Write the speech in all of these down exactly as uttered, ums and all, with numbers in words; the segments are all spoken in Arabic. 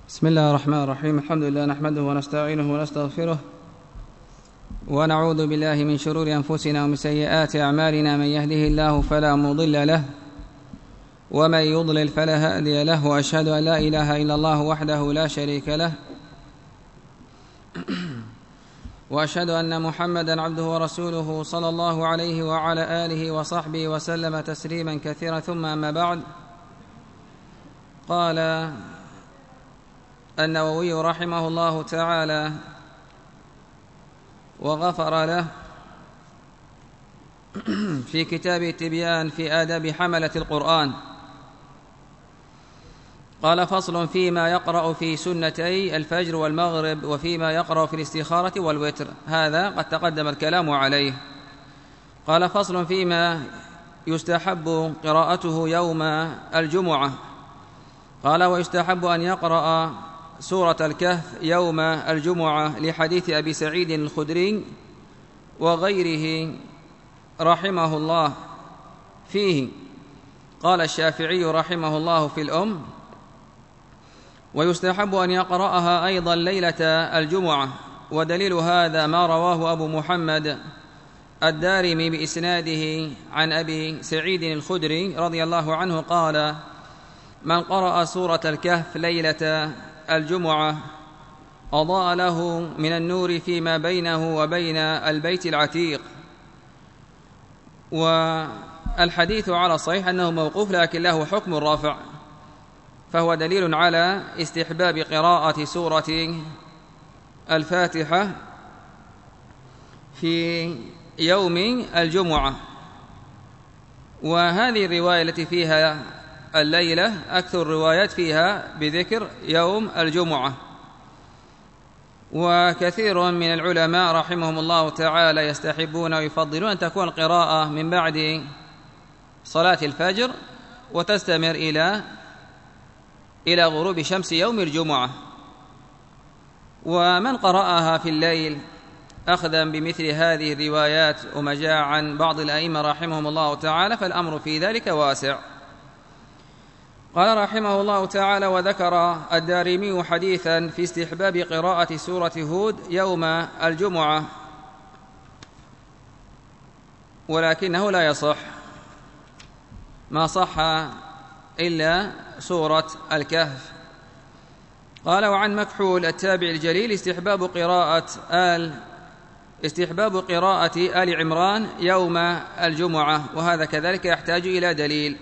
بسم الله الرحمن الرحيم. الحمد لله نحمده ونستعينه ونستغفره ونعوذ بالله من شرور أنفسنا ومن سيئات أعمالنا. من يهده الله فلا مضل له ومن يضلل فلا هادي له، وأشهد أن لا إله إلا الله وحده لا شريك له، وأشهد أن محمدًا عبده ورسوله صلى الله عليه وعلى آله وصحبه وسلم تسليمًا كثيرا. ثم أما بعد، قال النووي رحمه الله تعالى وغفر له في كتاب التبيان في آداب حملة القرآن، قال: فصل فيما يقرأ في سنتي الفجر والمغرب وفيما يقرأ في الاستخارة والوتر. هذا قد تقدم الكلام عليه. قال: فصل فيما يستحب قراءته يوم الجمعة. قال: ويستحب أن يقرأ سورة الكهف يوم الجمعة لحديث أبي سعيد الخدري وغيره رحمه الله فيه. قال الشافعي رحمه الله في الأم: ويستحب أن يقرأها أيضا ليلة الجمعة. ودليل هذا ما رواه أبو محمد الدارمي بإسناده عن أبي سعيد الخدري رضي الله عنه قال: من قرأ سورة الكهف ليلة الجمعة أضاء له من النور فيما بينه وبين البيت العتيق. والحديث على الصحيح أنه موقوف، لكن له حكم الرفع، فهو دليل على استحباب قراءة سورة الفاتحة في يوم الجمعة. وهذه الرواية التي فيها الليلة أكثر الروايات فيها بذكر يوم الجمعة. وكثير من العلماء رحمهم الله تعالى يستحبون ويفضلون أن تكون القراءة من بعد صلاة الفجر وتستمر إلى إلى غروب شمس يوم الجمعة. ومن قرأها في الليل أخذا بمثل هذه الروايات وما جاء عن بعض الأئمة رحمهم الله تعالى فالأمر في ذلك واسع. قال رحمه الله تعالى: وذكر الدارمي حديثا في استحباب قراءة سورة هود يوم الجمعة، ولكنه لا يصح، ما صح إلا سورة الكهف. قال: وعن مكحول التابع الجليل استحباب قراءة آل استحباب قراءة آل عمران يوم الجمعة، وهذا كذلك يحتاج إلى دليل،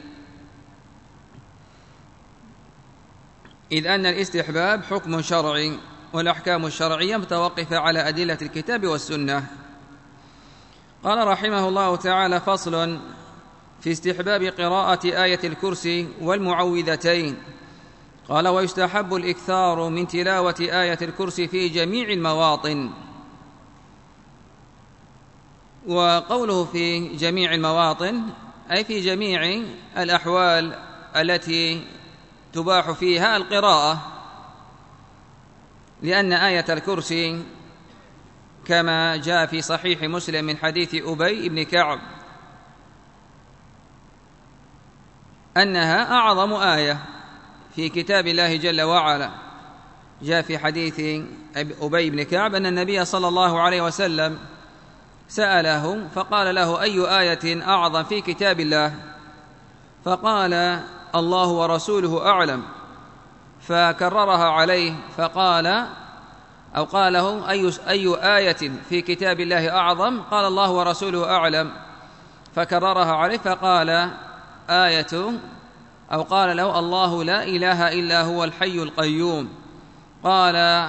إذ أن الاستحباب حكم شرعي، والأحكام الشرعية متوقفة على أدلة الكتاب والسنة. قال رحمه الله تعالى: فصل في استحباب قراءة آية الكرسي والمعوذتين. قال: ويستحب الإكثار من تلاوة آية الكرسي في جميع المواطن. وقوله في جميع المواطن أي في جميع الأحوال التي تباح فيها القراءة، لأن آية الكرسي كما جاء في صحيح مسلم من حديث أبي بن كعب أنها أعظم آية في كتاب الله جل وعلا. جاء في حديث أبي بن كعب أن النبي صلى الله عليه وسلم سأله فقال له: أي آية أعظم في كتاب الله؟ فقال: الله ورسوله أعلم. فكررها عليه فقال أو قال له: أي, أي آية في كتاب الله أعظم؟ قال: الله ورسوله أعلم. فكررها عليه فقال آية أو قال له: الله لا إله إلا هو الحي القيوم. قال: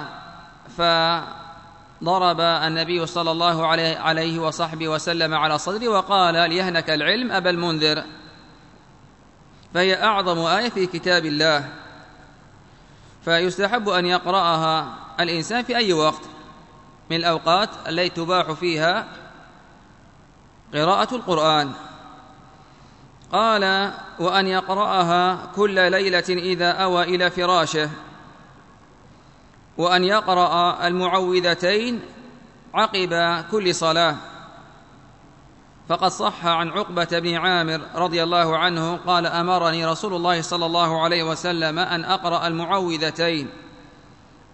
فضرب النبي صلى الله عليه وصحبه وسلم على صدره وقال: ليهنك العلم أبا المنذر، فهي أعظم آية في كتاب الله. فيستحب أن يقرأها الإنسان في أي وقت من الأوقات التي تباح فيها قراءة القرآن. قال: وأن يقرأها كل ليلة إذا أوى إلى فراشه، وأن يقرأ المعوذتين عقب كل صلاة. فقد صح عن عقبة بن عامر رضي الله عنه قال: أمرني رسول الله صلى الله عليه وسلم أن أقرأ المعوذتين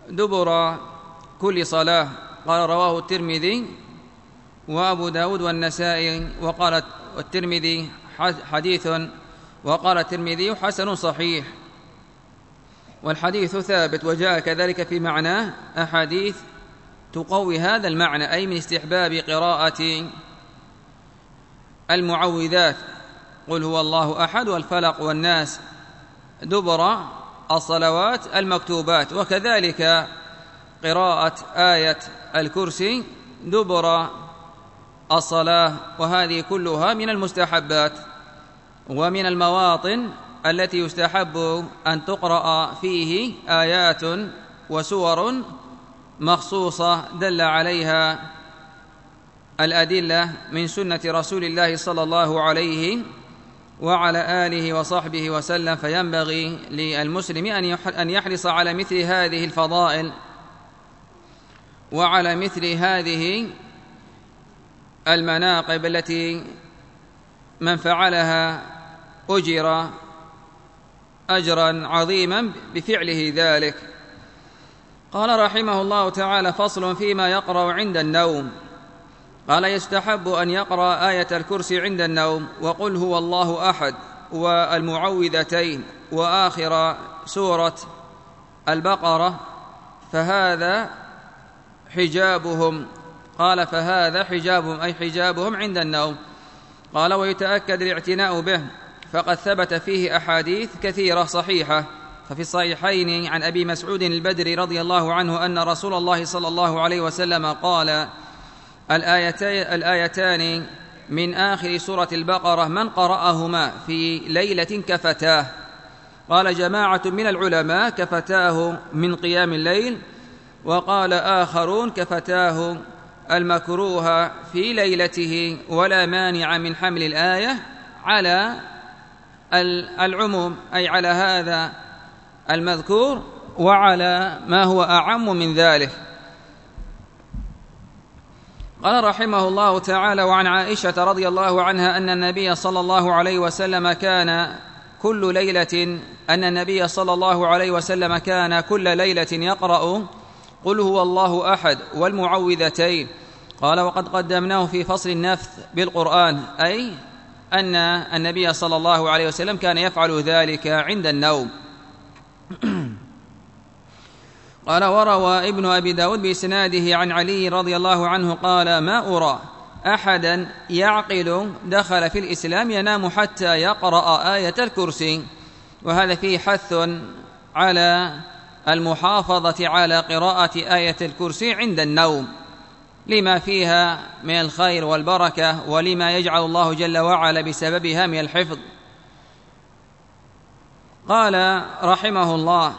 دبر كل صلاة. قال رواه الترمذي وأبو داود والنسائي، وقال الترمذي حديث، وقال الترمذي حسن صحيح. والحديث ثابت، وجاء كذلك في معناه أحاديث تقوي هذا المعنى، أي من استحباب قراءة المعوذات قل هو الله أحد والفلق والناس دبر الصلوات المكتوبات، وكذلك قراءة آية الكرسي دبر الصلاة، وهذه كلها من المستحبات ومن المواطن التي يستحب أن تقرأ فيه آيات وسور مخصوصة دل عليها الأدلة من سنة رسول الله صلى الله عليه وعلى آله وصحبه وسلم. فينبغي للمسلم أن يحرص على مثل هذه الفضائل وعلى مثل هذه المناقب التي من فعلها أجر أجرا عظيما بفعله ذلك. قال رحمه الله تعالى: فصل فيما يقرأ عند النوم. قال: يستحب أن يقرأ آية الكرسي عند النوم، وقل هو الله أحد، والمعوذتين، وآخر سورة البقرة، فهذا حجابهم. قال: فهذا حجابهم، أي حجابهم عند النوم. قال: ويتأكد الاعتناء به، فقد ثبت فيه أحاديث كثيرة صحيحة. ففي الصحيحين عن أبي مسعود البدري رضي الله عنه أن رسول الله صلى الله عليه وسلم قال: الآيتان من آخر سورة البقرة من قرأهما في ليلة كفتاه. قال جماعة من العلماء: كفتاه من قيام الليل، وقال آخرون: كفتاه المكروه في ليلته، ولا مانع من حمل الآية على العموم، أي على هذا المذكور وعلى ما هو أعم من ذلك. قال رحمه الله تعالى: وعن عائشة رضي الله عنها أن النبي صلى الله عليه وسلم كان كل ليلة أن النبي صلى الله عليه وسلم كان كل ليلة يقرأ قل هو الله أحد والمعوذتين. قال: وقد قدمناه في فصل النفث بالقرآن، أي أن النبي صلى الله عليه وسلم كان يفعل ذلك عند النوم. قال: وروى ابن أبي داود بإسناده عن علي رضي الله عنه قال: ما أرى أحدا يعقل دخل في الإسلام ينام حتى يقرأ آية الكرسي. وهذا فيه حث على المحافظة على قراءة آية الكرسي عند النوم، لما فيها من الخير والبركة، ولما يجعل الله جل وعلا بسببها من الحفظ. قال رحمه الله: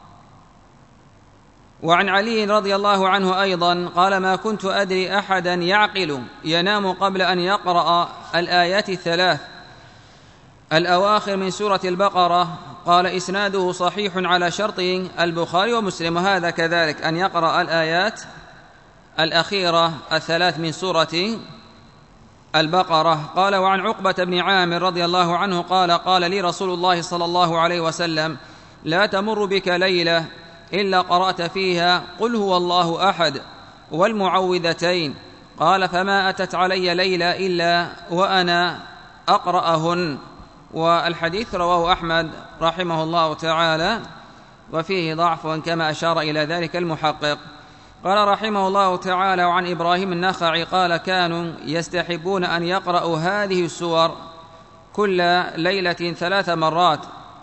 وعن علي رضي الله عنه أيضا قال: ما كنت أدري أحدا يعقل ينام قبل أن يقرأ الآيات الثلاث الأواخر من سورة البقرة. قال: إسناده صحيح على شرط البخاري ومسلم، وهذا كذلك أن يقرأ الآيات الأخيرة الثلاث من سورة البقرة. قال: وعن عقبة بن عامر رضي الله عنه قال: قال لي رسول الله صلى الله عليه وسلم: لا تمر بك ليلة إلا قرأت فيها قل هو الله أحد والمعوذتين. قال: فما أتت علي ليلة إلا وأنا أقرأهن. والحديث رواه أحمد رحمه الله تعالى، وفيه ضعف كما أشار إلى ذلك المحقق. قال رحمه الله تعالى: وعن إبراهيم النخعي قال: كانوا يستحبون أن يقرأوا هذه السور كل ليلة ثلاث مرات،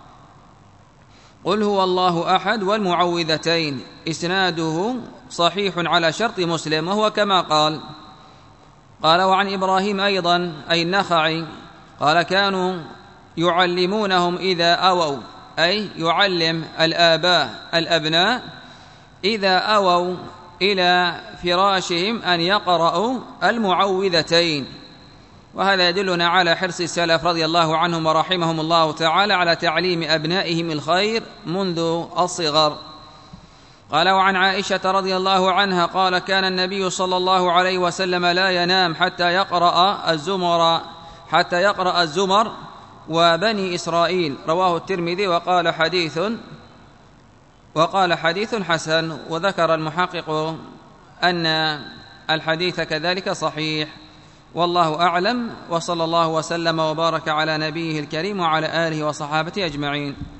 قل هو الله أحد والمعوذتين. إسناده صحيح على شرط مسلم، وهو كما قال. قال: وعن إبراهيم أيضا أي النخعي قال: كانوا يعلمونهم إذا أووا، أي يعلم الآباء الأبناء إذا أووا إلى فراشهم أن يقرأوا المعوذتين. وهذا يدلنا على حرص السلف رضي الله عنهم ورحمهم الله تعالى على تعليم أبنائهم الخير منذ الصغر. قال: وعن عائشة رضي الله عنها قال: كان النبي صلى الله عليه وسلم لا ينام حتى يقرأ الزمر حتى يقرأ الزمر وبني إسرائيل. رواه الترمذي وقال: حديث وقال حديث حسن، وذكر المحقق أن الحديث كذلك صحيح، والله أعلم، وصلى الله وسلم وبارك على نبيه الكريم وعلى آله وصحابته أجمعين.